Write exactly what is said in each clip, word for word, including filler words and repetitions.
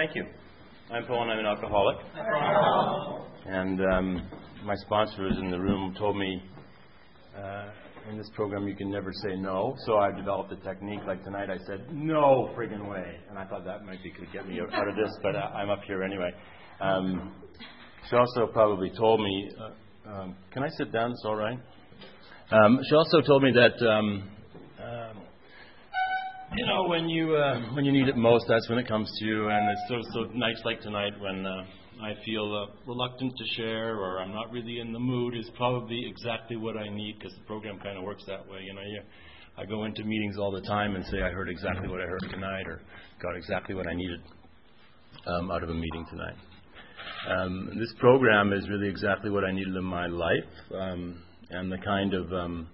thank you. I'm Paul and I'm an alcoholic. And um, my sponsor is in the room, told me uh, in this program you can never say no. So I developed a technique. Like tonight I said, no friggin' way. And I thought that might be could get me out of this, but uh, I'm up here anyway. Um, she also probably told me, uh, um, can I sit down? It's all right. Um, she also told me that, um, um, you know, when you uh, when you need it most, that's when it comes to you. And it's so, so nights like tonight when uh, I feel uh, reluctant to share or I'm not really in the mood is probably exactly what I need, because the program kind of works that way. You know, you, I go into meetings all the time and say I heard exactly what I heard tonight or got exactly what I needed um, out of a meeting tonight. Um, this program is really exactly what I needed in my life. Um, And the kind of um,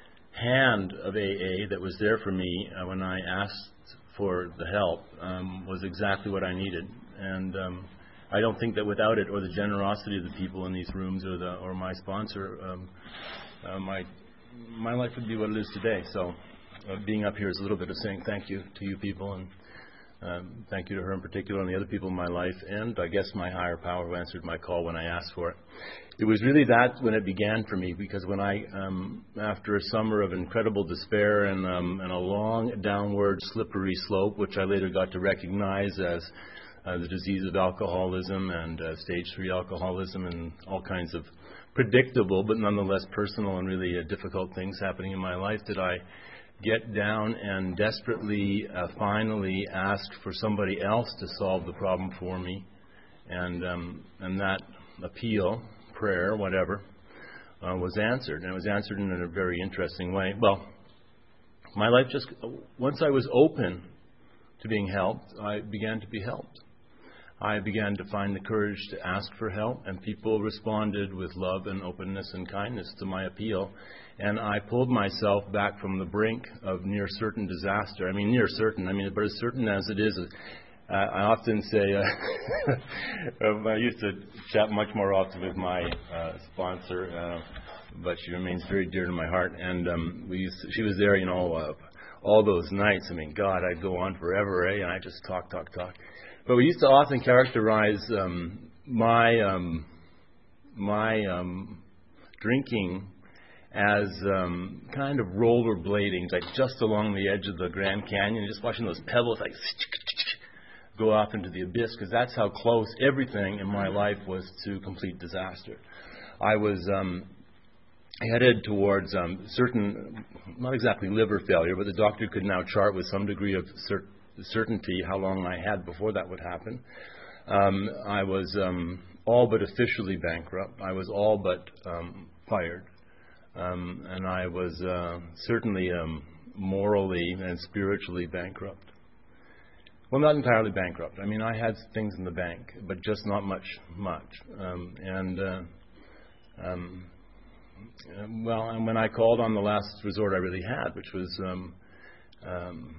hand of A A that was there for me uh, when I asked for the help um, was exactly what I needed. And um, I don't think that without it, or the generosity of the people in these rooms, or the or my sponsor, um, uh, my my life would be what it is today. So uh, being up here is a little bit of saying thank you to you people, and um, thank you to her in particular and the other people in my life, and I guess my higher power who answered my call when I asked for it. It was really that when it began for me, because when I, um, after a summer of incredible despair and, um, and a long downward slippery slope, which I later got to recognize as uh, the disease of alcoholism and uh, stage three alcoholism and all kinds of predictable but nonetheless personal and really uh, difficult things happening in my life, did I get down and desperately uh, finally ask for somebody else to solve the problem for me. And, um, and that appeal, prayer, whatever, uh, was answered. And it was answered in a very interesting way. Well, my life just, once I was open to being helped, I began to be helped. I began to find the courage to ask for help, and people responded with love and openness and kindness to my appeal. And I pulled myself back from the brink of near certain disaster. I mean, near certain, I mean, but as certain as it is, Uh, I often say, uh, I used to chat much more often with my uh, sponsor, uh, but she remains very dear to my heart. And um, we used to, she was there, you know, uh, all those nights. I mean, God, I'd go on forever, eh? And I just talk, talk, talk. But we used to often characterize um, my um, my um, drinking as um, kind of rollerblading, like just along the edge of the Grand Canyon, just watching those pebbles, like go off into the abyss, because that's how close everything in my life was to complete disaster. I was um, headed towards um, certain, not exactly liver failure, but the doctor could now chart with some degree of cer- certainty how long I had before that would happen. Um, I was um, all but officially bankrupt. I was all but um, fired. Um, and I was uh, certainly um, morally and spiritually bankrupt. Well, not entirely bankrupt. I mean, I had things in the bank, but just not much, much. Um, and, uh, um, well, and when I called on the last resort I really had, which was um, um,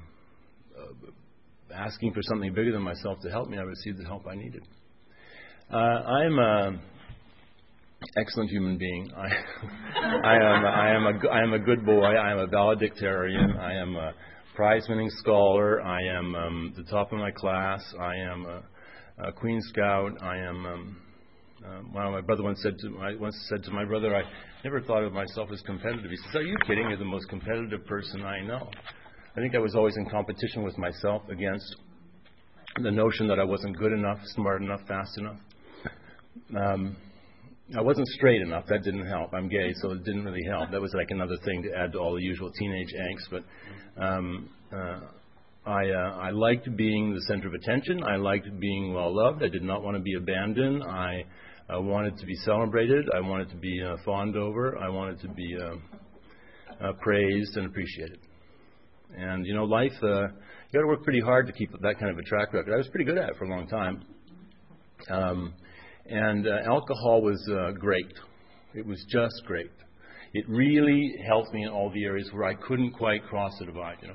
uh, asking for something bigger than myself to help me, I received the help I needed. Uh, I'm an excellent human being. I, I am, I am a, I am a good boy. I am a valedictorian. I am a prize-winning scholar. I am um, the top of my class. I am a, a Queen Scout. I am. Um, uh, well, my brother once said to I once said to my brother, I never thought of myself as competitive. He says, "Are you kidding? You're the most competitive person I know." I think I was always in competition with myself against the notion that I wasn't good enough, smart enough, fast enough. Um, I wasn't straight enough. That didn't help. I'm gay, so it didn't really help. That was like another thing to add to all the usual teenage angst. But um, uh, I, uh, I liked being the center of attention. I liked being well loved. I did not want to be abandoned. I uh, wanted to be celebrated. I wanted to be uh, fawned over. I wanted to be uh, uh, praised and appreciated. And you know, life. Uh, you got to work pretty hard to keep that kind of a track record. I was pretty good at it for a long time. Um, And uh, alcohol was uh, great. It was just great. It really helped me in all the areas where I couldn't quite cross the divide, you know.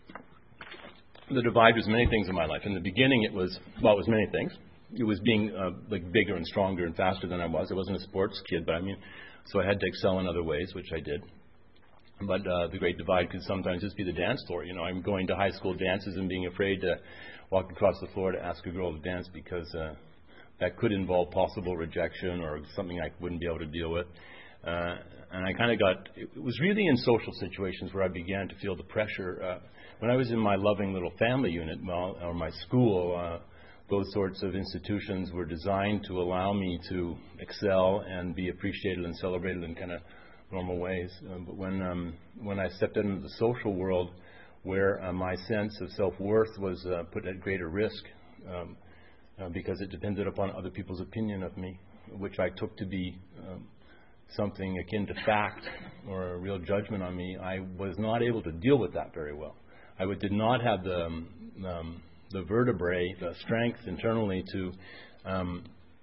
The divide was many things in my life. In the beginning, it was, well, it was many things. It was being uh, like bigger and stronger and faster than I was. I wasn't a sports kid, but I mean, so I had to excel in other ways, which I did. But uh, the great divide can sometimes just be the dance floor. You know, I'm going to high school dances and being afraid to walk across the floor to ask a girl to dance because uh, that could involve possible rejection or something I wouldn't be able to deal with. Uh, and I kind of got, it was really in social situations where I began to feel the pressure. Uh, when I was in my loving little family unit, well, or my school, uh, those sorts of institutions were designed to allow me to excel and be appreciated and celebrated in kind of normal ways. Uh, but when um, when I stepped into the social world, where uh, my sense of self-worth was uh, put at greater risk um, uh, because it depended upon other people's opinion of me, which I took to be um, something akin to fact or a real judgment on me, I was not able to deal with that very well. I would, did not have the um, um, the vertebrae, the strength internally to um,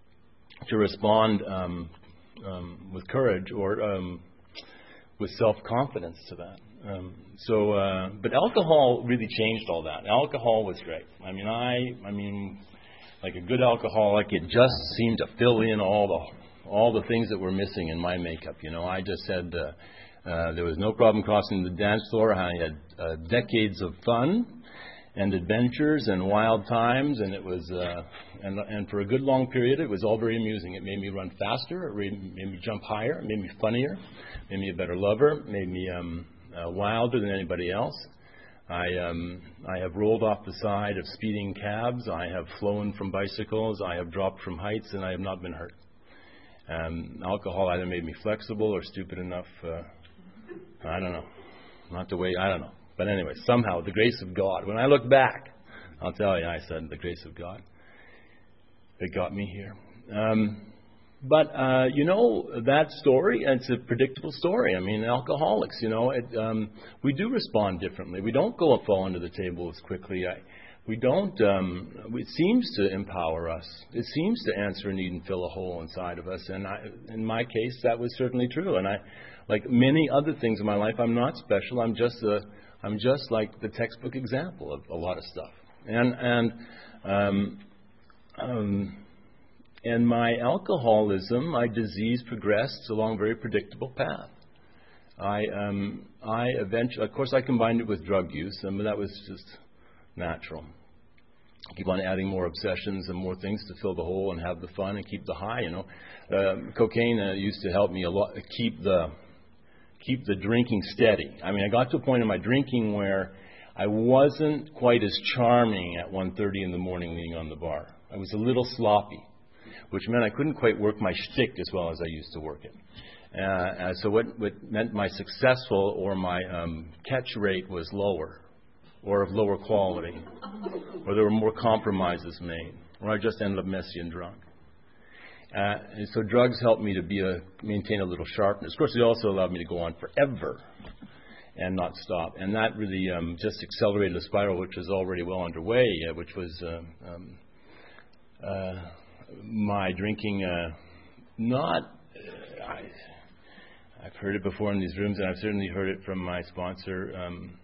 to respond um, um, with courage or um, with self-confidence to that. Um, so, uh, but alcohol really changed all that. Alcohol was great. I mean, I, I mean, like a good alcoholic, it just seemed to fill in all the, all the things that were missing in my makeup. You know, I just said uh, uh, there was no problem crossing the dance floor. I had uh, decades of fun and adventures and wild times, and it was, uh, and, and for a good long period, it was all very amusing. It made me run faster, it made me jump higher, it made me funnier, made me a better lover, made me um, uh, wilder than anybody else. I um, I have rolled off the side of speeding cabs, I have flown from bicycles, I have dropped from heights, and I have not been hurt. Um, alcohol either made me flexible or stupid enough, uh, I don't know, not the way, I don't know. But anyway, somehow, the grace of God. When I look back, I'll tell you, I said the grace of God that got me here. Um, but, uh, you know, that story, it's a predictable story. I mean, alcoholics, you know, it, um, we do respond differently. We don't go and fall under the table as quickly. I, we don't, um, it seems to empower us. It seems to answer a need and fill a hole inside of us. And I, in my case, that was certainly true. And I, like many other things in my life, I'm not special. I'm just a... I'm just like the textbook example of a lot of stuff. And and um, um, and my alcoholism, my disease progressed along a very predictable path. I um, I eventually, of course, I combined it with drug use, and that was just natural. I keep on adding more obsessions and more things to fill the hole and have the fun and keep the high. You know, uh, cocaine uh, used to help me a lot keep the keep the drinking steady. I mean, I got to a point in my drinking where I wasn't quite as charming at one thirty in the morning leaning on the bar. I was a little sloppy, which meant I couldn't quite work my shtick as well as I used to work it. Uh, so what, what meant my successful or my um, catch rate was lower or of lower quality, or there were more compromises made, or I just ended up messy and drunk. Uh, and so drugs helped me to be a, maintain a little sharpness. Of course, it also allowed me to go on forever and not stop. And that really um, just accelerated a spiral which was already well underway, uh, which was uh, um, uh, my drinking uh, not... Uh, I, I've heard it before in these rooms, and I've certainly heard it from my sponsor. Um,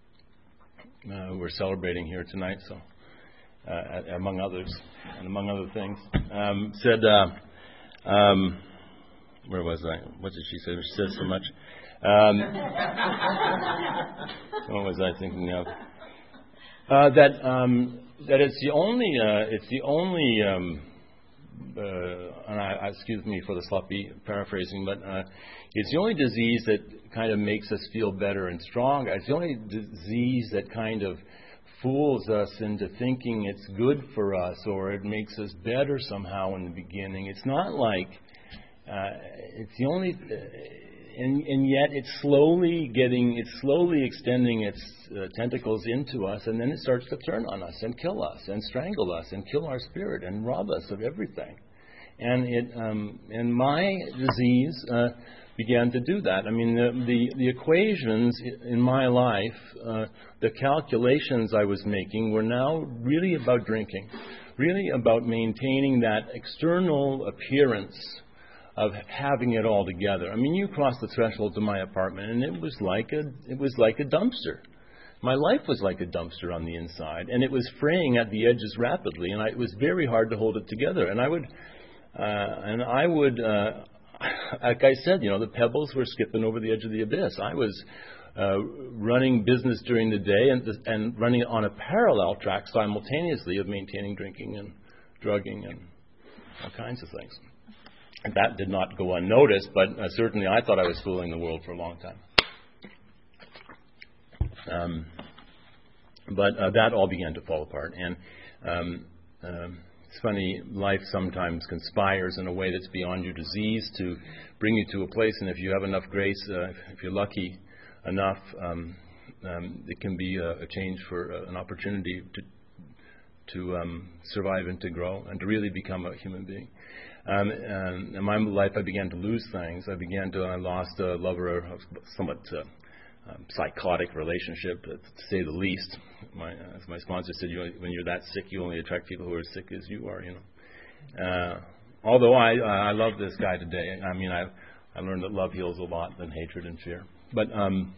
uh, we're celebrating here tonight, so... Uh, among others, and among other things, um, said, uh, um, where was I? What did she say? She said so much. Um, what was I thinking of? Uh, that um, that it's the only, uh, it's the only, um, uh, and I, I, excuse me for the sloppy paraphrasing, but uh, it's the only disease that kind of makes us feel better and stronger. It's the only disease that kind of fools us into thinking it's good for us or it makes us better somehow in the beginning. It's not like uh, it's the only, uh, and, and yet it's slowly getting, it's slowly extending its uh, tentacles into us, and then it starts to turn on us and kill us and strangle us and kill our spirit and rob us of everything. And it, um, and my disease uh, began to do that. I mean, the, the, the equations in my life, uh, the calculations I was making were now really about drinking, really about maintaining that external appearance of having it all together. I mean, you crossed the threshold to my apartment, and it was like a, it was like a dumpster. My life was like a dumpster on the inside, and it was fraying at the edges rapidly, and I, it was very hard to hold it together. And I would, uh, and I would. Uh, like I said, you know, the pebbles were skipping over the edge of the abyss. I was uh, running business during the day and, and running on a parallel track simultaneously of maintaining drinking and drugging and all kinds of things. And that did not go unnoticed, but uh, certainly I thought I was fooling the world for a long time. Um, but uh, that all began to fall apart. And um, um, it's funny, life sometimes conspires in a way that's beyond your disease to bring you to a place, and if you have enough grace, uh, if you're lucky enough, um, um, it can be a, a change for uh, an opportunity to to um, survive and to grow and to really become a human being. Um, and in my life, I began to lose things. I began to, I lost a lover, a somewhat uh, um, psychotic relationship, to say the least. My, as my sponsor said, you, when you're that sick, you only attract people who are as sick as you are, you know. Uh, although I, I love this guy today. I mean, I, I learned that love heals a lot than hatred and fear. But um,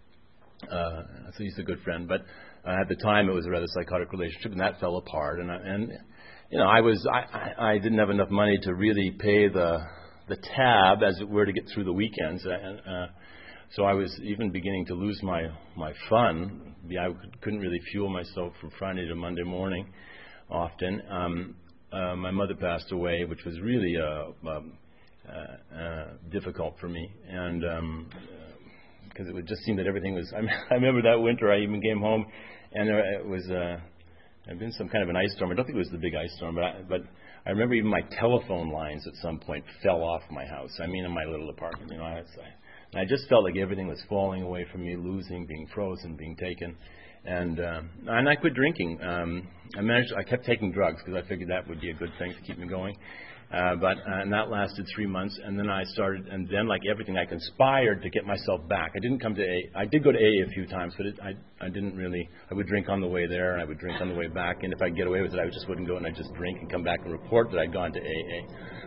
uh, so he's a good friend. But uh, at the time, it was a rather psychotic relationship, and that fell apart. And, and you know, I was I, I, I didn't have enough money to really pay the the tab, as it were, to get through the weekends. And uh, so I was even beginning to lose my my fun. I couldn't really fuel myself from Friday to Monday morning often. Um, uh, my mother passed away, which was really uh, um, uh, uh, difficult for me, and um, because it would just seem that everything was. I, I remember that winter. I even came home, and there, it was. Uh, I've been some kind of an ice storm. I don't think it was the big ice storm, but I, but I remember even my telephone lines at some point fell off my house. I mean, in my little apartment, you know. I, I, and I just felt like everything was falling away from me, losing, being frozen, being taken, and uh, and I quit drinking. Um, I managed. I kept taking drugs because I figured that would be a good thing to keep me going. Uh, but uh, and that lasted three months, and then I started, and then like everything, I conspired to get myself back. I didn't come to A A. I did go to A A a few times, but it, I I didn't really. I would drink on the way there, and I would drink on the way back. And if I could get away with it, I just wouldn't go, and I'd just drink and come back and report that I'd gone to A A.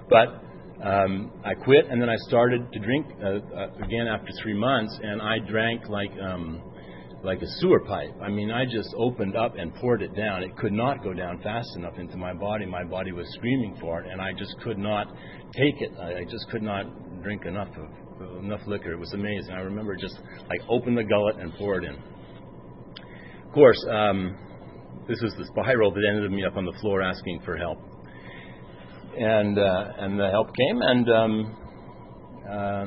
But um, I quit, and then I started to drink uh, uh, again after three months, and I drank like. Um, like a sewer pipe. I mean, I just opened up and poured it down. It could not go down fast enough into my body. My body was screaming for it, and I just could not take it. I just could not drink enough of enough liquor. It was amazing. I remember just like open the gullet and pour it in. Of course, um, this was the spiral that ended me up on the floor asking for help, and uh, and the help came, and um, uh,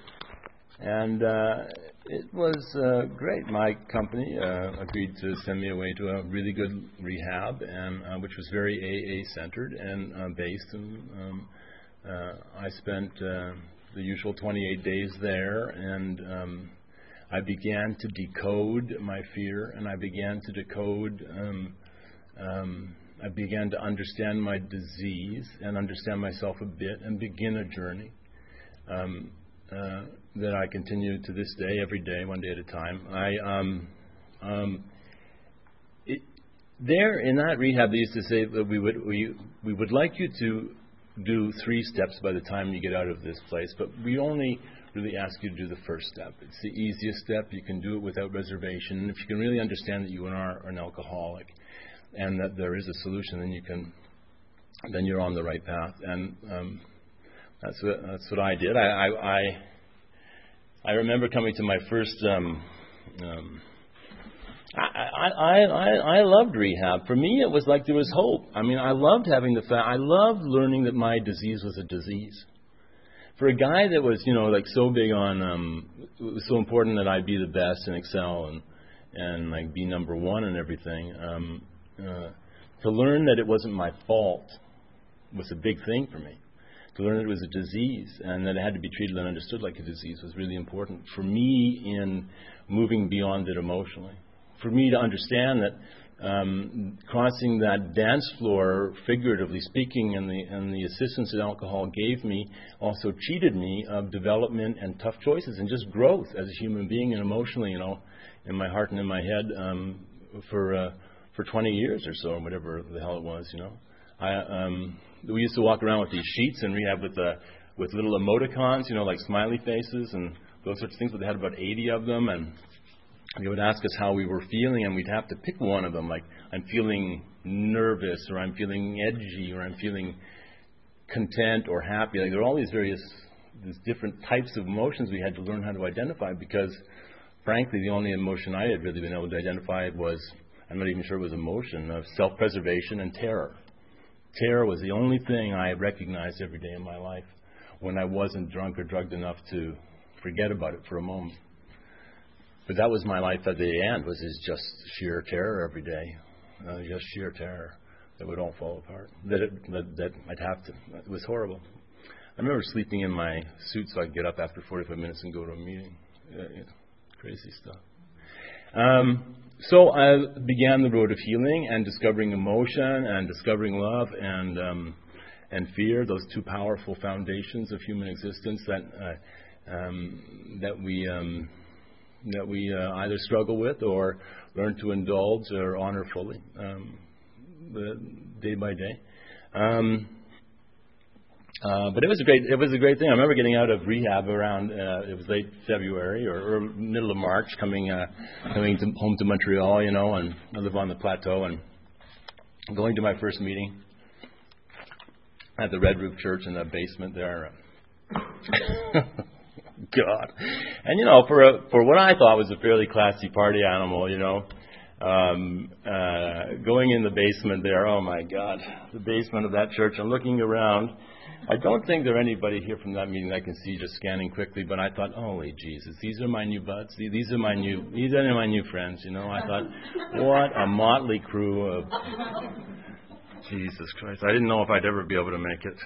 and. Uh, It was uh, great. My company uh, agreed to send me away to a really good rehab, and uh, which was very A A centered and uh, based. And um, uh, I spent uh, the usual twenty-eight days there, and um, I began to decode my fear, and I began to decode. Um, um, I began to understand my disease and understand myself a bit, and begin a journey. Um, uh, that I continue to this day, every day, one day at a time. I um, um, it, there in that rehab, they used to say that we would we we would like you to do three steps by the time you get out of this place, but we only really ask you to do the first step. It's the easiest step. You can do it without reservation. And if you can really understand that you are an alcoholic and that there is a solution, then you can then you're on the right path. And um, that's what that's what I did. I. I, I I remember coming to my first. Um, um, I, I, I, I loved rehab. For me, it was like there was hope. I mean, I loved having the fact. I loved learning that my disease was a disease. For a guy that was, you know, like so big on, um, it was so important that I be the best and excel and and like be number one and everything. Um, uh, to learn that it wasn't my fault was a big thing for me. To learn that it was a disease and that it had to be treated and understood like a disease was really important for me in moving beyond it emotionally. For me to understand that um, crossing that dance floor, figuratively speaking, and the and the assistance that alcohol gave me also cheated me of development and tough choices and just growth as a human being and emotionally, you know, in my heart and in my head um, for uh, for twenty years or so, or whatever the hell it was, you know. I, um, we used to walk around with these sheets in rehab with uh, with little emoticons, you know, like smiley faces and those sorts of things. But they had about eighty of them, and they would ask us how we were feeling, and we'd have to pick one of them. Like, I'm feeling nervous, or I'm feeling edgy, or I'm feeling content or happy. Like, there are all these various these different types of emotions we had to learn how to identify, because frankly, the only emotion I had really been able to identify was, I'm not even sure it was emotion, of self-preservation and terror. Terror was the only thing I recognized every day in my life when I wasn't drunk or drugged enough to forget about it for a moment. But that was my life at the end, was just sheer terror every day. Uh, just sheer terror that would all fall apart. That, it, that that I'd have to. It was horrible. I remember sleeping in my suit so I could get up after forty-five minutes and go to a meeting. Uh, yeah, crazy stuff. Um, so I began the road of healing and discovering emotion and discovering love and um, and fear, those two powerful foundations of human existence that uh, um, that we um, that we uh, either struggle with or learn to indulge or honor fully, um, the, day by day. Um, uh, but it was a great it was a great thing. I remember getting out of rehab around uh, it was late February or, or middle of March, coming uh, coming to, home to Montreal, you know, and I live on the plateau, and going to my first meeting at the Red Roof Church in the basement there. God. And, you know, for a, for what I thought was a fairly classy party animal, you know, um, uh, going in the basement there, oh, my God, the basement of that church, and looking around. I don't think there anybody here from that meeting I can see just scanning quickly, but I thought, holy Jesus, these are my new buds. These are my new, these are my new friends, you know. I thought, what a motley crew of Jesus Christ. I didn't know if I'd ever be able to make it.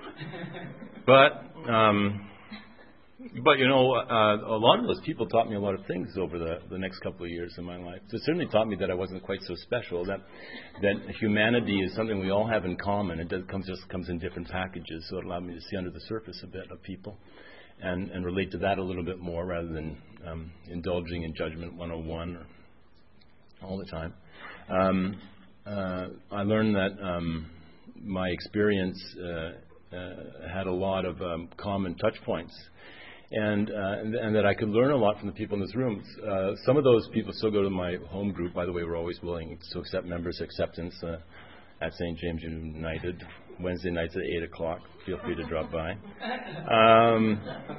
But, um, but you know, uh, a lot of those people taught me a lot of things over the, the next couple of years of my life. It certainly taught me that I wasn't quite so special, that that humanity is something we all have in common. It does, comes, just comes in different packages, so it allowed me to see under the surface a bit of people and, and relate to that a little bit more rather than um, indulging in Judgment one oh one or all the time. Um, uh, I learned that um, my experience uh, uh, had a lot of um, common touch points. And, uh, and and that I could learn a lot from the people in this room. Uh, some of those people still go to my home group. By the way, we're always willing to accept members' acceptance uh, at Saint James United, Wednesday nights at eight o'clock. Feel free to drop by. Um,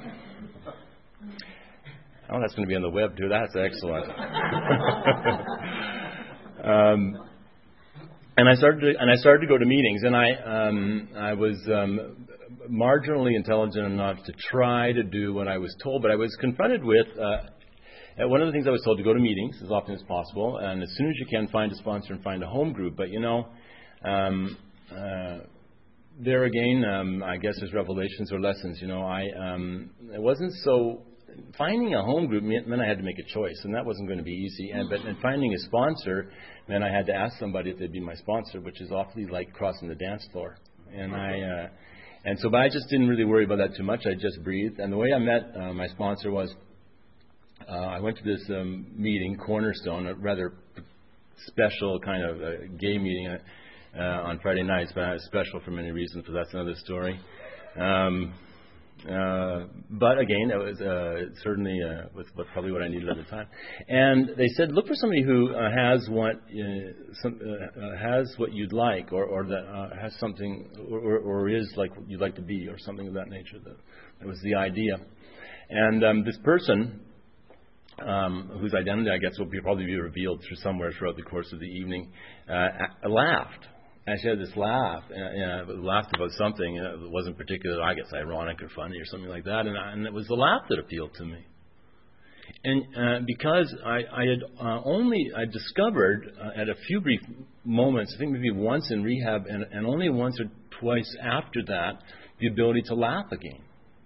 oh, that's going to be on the web, too. That's excellent. um, and I started to, and I started to go to meetings, and I um, I was um, marginally intelligent enough to try to do what I was told, but I was confronted with uh, one of the things I was told to go to meetings as often as possible, and as soon as you can, find a sponsor and find a home group. But you know, um, uh, there again, um, I guess there's revelations or lessons. You know, I um, it wasn't so. Finding a home group meant, meant I had to make a choice, and that wasn't going to be easy. And but and finding a sponsor meant I had to ask somebody if they'd be my sponsor, which is awfully like crossing the dance floor. And I. Uh, And so, but I just didn't really worry about that too much. I just breathed. And the way I met uh, my sponsor was uh, I went to this um, meeting, Cornerstone, a rather special kind of uh, gay meeting uh, uh, on Friday nights, but it was special for many reasons, but that's another story. Um, uh, but again, it was uh, certainly uh, was probably what I needed at the time. And they said, look for somebody who uh, has what uh, some, uh, has what you'd like, or, or that uh, has something, or, or is like what you'd like to be, or something of that nature. That, that was the idea. And um, this person, um, whose identity I guess will be, probably be revealed through somewhere throughout the course of the evening, uh, laughed. And she had this laugh, uh, uh, laughed about something uh, that wasn't particularly, I guess, ironic or funny or something like that. And, I, and it was the laugh that appealed to me. And uh, because I, I had uh, only, I discovered uh, at a few brief moments, I think maybe once in rehab and, and only once or twice after that, the ability to laugh again.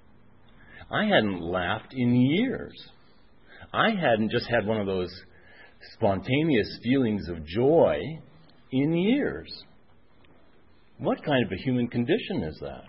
I hadn't laughed in years. I hadn't just had one of those spontaneous feelings of joy in years. What kind of a human condition is that?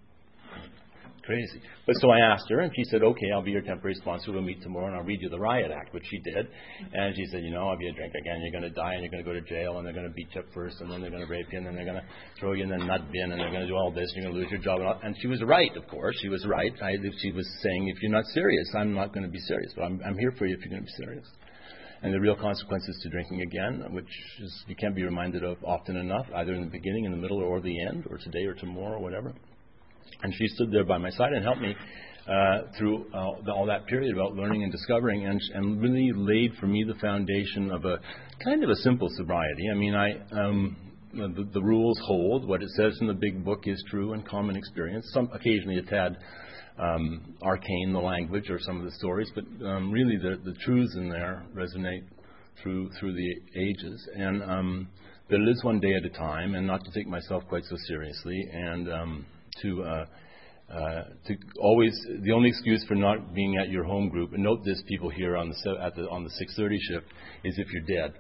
Crazy. But so I asked her, and she said, okay, I'll be your temporary sponsor. We'll meet tomorrow, and I'll read you the Riot Act, which she did. And she said, you know, I'll be a drink again. You're going to die, and you're going to go to jail, and they're going to beat you up first, and then they're going to rape you, and then they're going to throw you in the nut bin, and they're going to do all this, and you're going to lose your job. And, all. And she was right, of course. She was right. I, she was saying, if you're not serious, I'm not going to be serious. But I'm, I'm here for you if you're going to be serious. And the real consequences to drinking again, which is, you can't be reminded of often enough, either in the beginning, in the middle, or the end, or today or tomorrow, or whatever. And she stood there by my side and helped me uh, through uh, all that period about learning and discovering, and, and really laid for me the foundation of a kind of a simple sobriety. I mean, I um, the, the rules hold. What it says in the big book is true and common experience. Some occasionally a tad um, arcane, the language or some of the stories, but um, really the, the truths in there resonate through through the ages. And um, that it is one day at a time, and not to take myself quite so seriously, and um, to uh, uh, to always the only excuse for not being at your home group. And note this, people here on the at the on the six thirty shift, is if you're dead.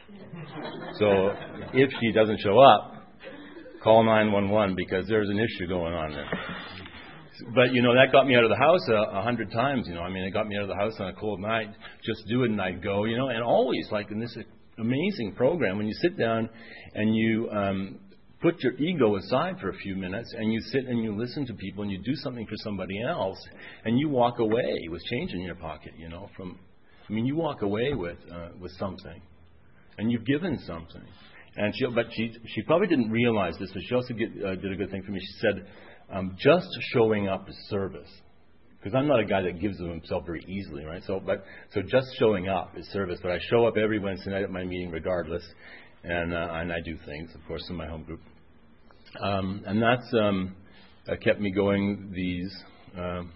So if she doesn't show up, call nine one one because there's an issue going on there. But, you know, that got me out of the house a, a hundred times, you know. I mean, it got me out of the house on a cold night. Just do it and I'd go, you know. And always, like in this amazing program, when you sit down and you um, put your ego aside for a few minutes and you sit and you listen to people and you do something for somebody else and you walk away with change in your pocket, you know. From, I mean, you walk away with uh, with something. And you've given something. And she, but she she probably didn't realize this, but she also get, uh, did a good thing for me. She said, um, just showing up is service. Because I'm not a guy that gives of himself very easily, right? So, but so just showing up is service. But I show up every Wednesday night at my meeting regardless. And, uh, and I do things, of course, in my home group. Um, and that's um, uh, kept me going these... Um,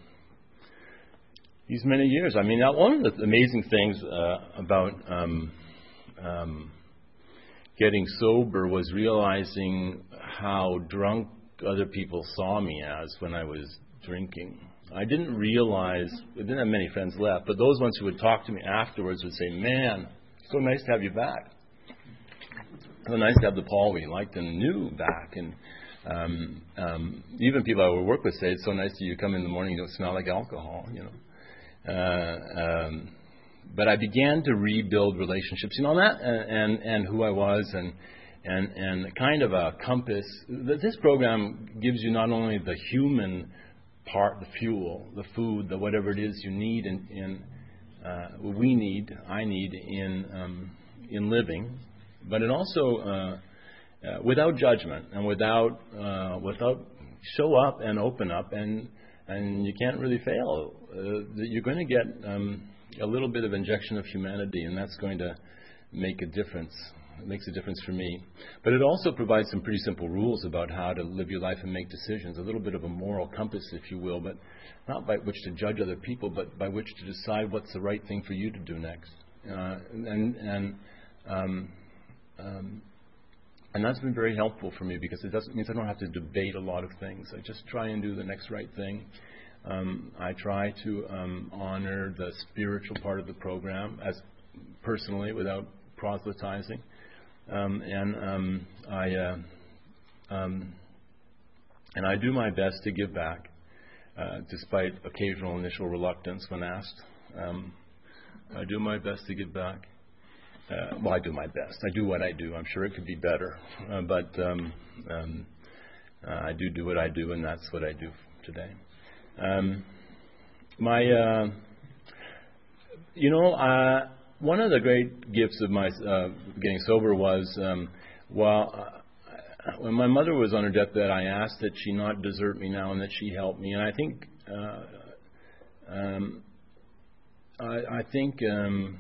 these many years. I mean, now one of the amazing things uh, about... Um, Um, getting sober was realizing how drunk other people saw me as when I was drinking. I didn't realize, I didn't have many friends left, but those ones who would talk to me afterwards would say, man, so nice to have you back. So nice to have the Paul we liked and knew back. And um, um, even people I would work with say, it's so nice that you come in the morning, you don't smell like alcohol, you know. Uh, um, But I began to rebuild relationships, you know, that and, and and who I was, and and and kind of a compass. This program gives you not only the human part, the fuel, the food, the whatever it is you need in, in uh, we need, I need in um, in living, but it also uh, uh, without judgment and without uh, without show up and open up, and and you can't really fail. Uh, you're going to get. Um, a little bit of injection of humanity, and that's going to make a difference. It makes a difference for me. But it also provides some pretty simple rules about how to live your life and make decisions, a little bit of a moral compass, if you will, but not by which to judge other people, but by which to decide what's the right thing for you to do next. Uh, and and um, um, and that's been very helpful for me because it doesn't mean I don't have to debate a lot of things. I just try and do the next right thing. Um, I try to um, honor the spiritual part of the program as personally without proselytizing, um, and um, I uh, um, and I do my best to give back, uh, despite occasional initial reluctance when asked. Um, I do my best to give back. Uh, well, I do my best. I do what I do. I'm sure it could be better, uh, but um, um, uh, I do do what I do, and that's what I do today. Um, my, uh, you know, uh, one of the great gifts of my uh, getting sober was, um, while uh, when my mother was on her deathbed, I asked that she not desert me now and that she help me. And I think, uh, um, I, I think um,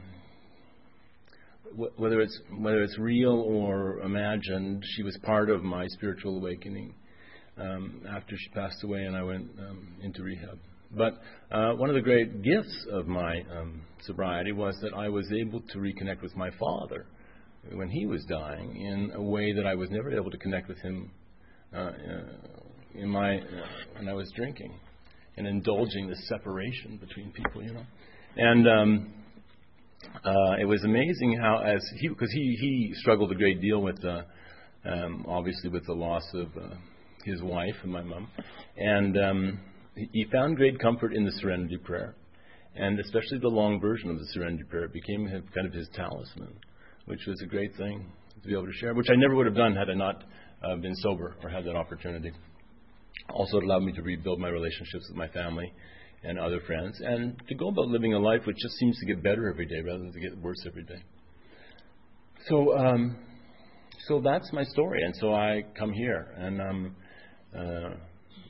w- whether it's whether it's real or imagined, she was part of my spiritual awakening. Um, after she passed away and I went um, into rehab. But uh, one of the great gifts of my um, sobriety was that I was able to reconnect with my father when he was dying in a way that I was never able to connect with him uh, uh, in my uh, when I was drinking and indulging the separation between people, you know. And um, uh, it was amazing how, as he, because he, he struggled a great deal with, uh, um, obviously, with the loss of uh, his wife and my mom, and um, he found great comfort in the Serenity Prayer, and especially the long version of the Serenity Prayer. It became kind of his talisman, which was a great thing to be able to share, which I never would have done had I not uh, been sober or had that opportunity. Also, it allowed me to rebuild my relationships with my family and other friends, and to go about living a life which just seems to get better every day rather than to get worse every day. So, um, so that's my story, and so I come here, and um, Uh,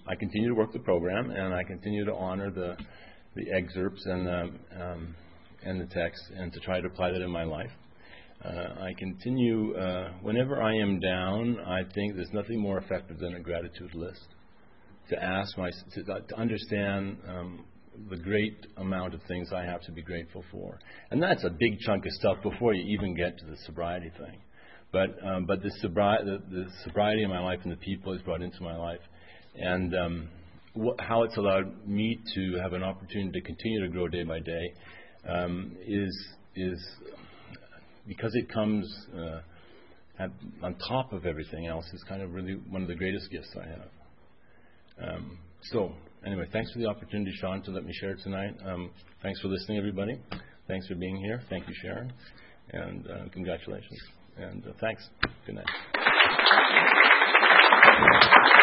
I continue to work the program, and I continue to honor the the excerpts and the um, and the text, and to try to apply that in my life. Uh, I continue, uh, whenever I am down, I think there's nothing more effective than a gratitude list. To ask my, to, to understand um, the great amount of things I have to be grateful for. And that's a big chunk of stuff before you even get to the sobriety thing. But um, but the, sobri- the, the sobriety in my life and the people it's brought into my life, and um, wh- how it's allowed me to have an opportunity to continue to grow day by day, um, is is because it comes uh, at, on top of everything else, is kind of really one of the greatest gifts I have. Um, so, anyway, thanks for the opportunity, Sean, to let me share tonight. Um, thanks for listening, everybody. Thanks for being here. Thank you, Sharon. And uh, congratulations. And uh, thanks. Good night.